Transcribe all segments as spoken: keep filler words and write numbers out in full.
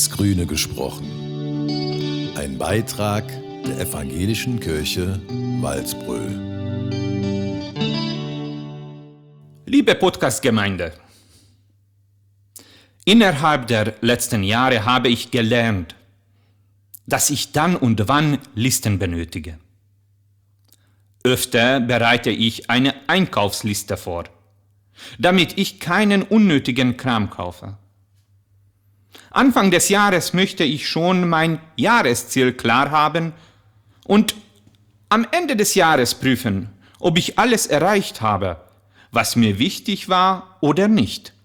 ins Grüne gesprochen. Ein Beitrag der Evangelischen Kirche Walsbröl. Liebe Podcast-Gemeinde, innerhalb der letzten Jahre habe ich gelernt, dass ich dann und wann Listen benötige. Öfter bereite ich eine Einkaufsliste vor, damit ich keinen unnötigen Kram kaufe. Anfang des Jahres möchte ich schon mein Jahresziel klar haben und am Ende des Jahres prüfen, ob ich alles erreicht habe, was mir wichtig war oder nicht.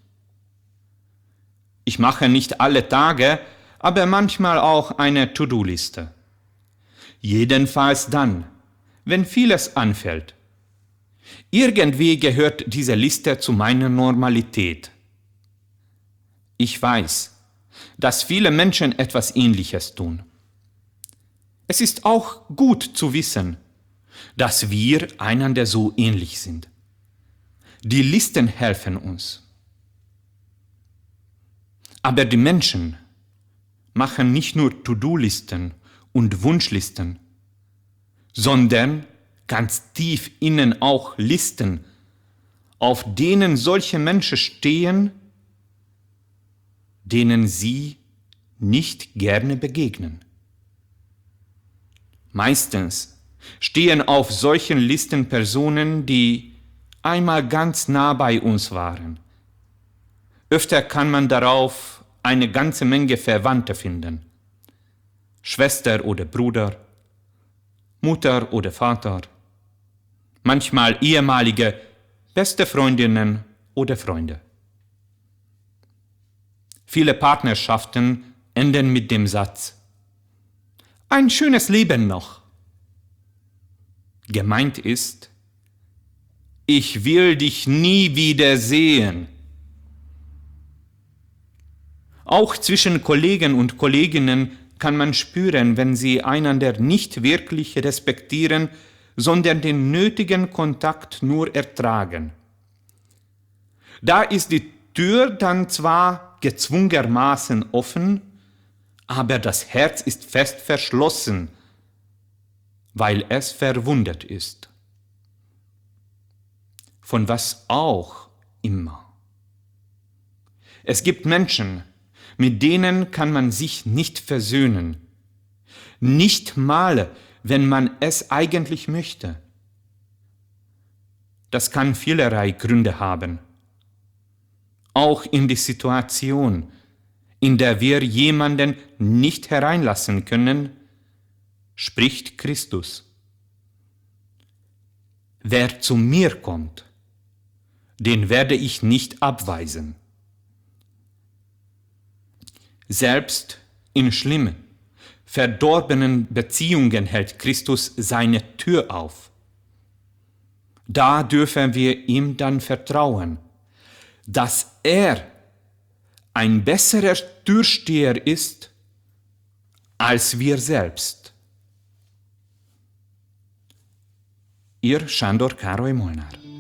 Ich mache nicht alle Tage, aber manchmal auch eine To-Do-Liste. Jedenfalls dann, wenn vieles anfällt. Irgendwie gehört diese Liste zu meiner Normalität. Ich weiß, dass viele Menschen etwas Ähnliches tun. Es ist auch gut zu wissen, dass wir einander so ähnlich sind. Die Listen helfen uns. Aber die Menschen machen nicht nur To-Do-Listen und Wunschlisten, sondern ganz tief innen auch Listen, auf denen solche Menschen stehen, denen sie nicht gerne begegnen. Meistens stehen auf solchen Listen Personen, die einmal ganz nah bei uns waren. Öfter kann man darauf eine ganze Menge Verwandte finden. Schwester oder Bruder, Mutter oder Vater, manchmal ehemalige beste Freundinnen oder Freunde. Viele Partnerschaften enden mit dem Satz: Ein schönes Leben noch. Gemeint ist: Ich will dich nie wieder sehen. Auch zwischen Kollegen und Kolleginnen kann man spüren, wenn sie einander nicht wirklich respektieren, sondern den nötigen Kontakt nur ertragen. Da ist die Tür dann zwar gezwungenermaßen offen, aber das Herz ist fest verschlossen, weil es verwundet ist. Von was auch immer. Es gibt Menschen, mit denen kann man sich nicht versöhnen, nicht mal, wenn man es eigentlich möchte. Das kann vielerlei Gründe haben. Auch in die Situation, in der wir jemanden nicht hereinlassen können, spricht Christus: Wer zu mir kommt, den werde ich nicht abweisen. Selbst in schlimmen, verdorbenen Beziehungen hält Christus seine Tür auf. Da dürfen wir ihm dann vertrauen, dass er ein besserer Türsteher ist als wir selbst. Ihr Sándor Károly Molnár.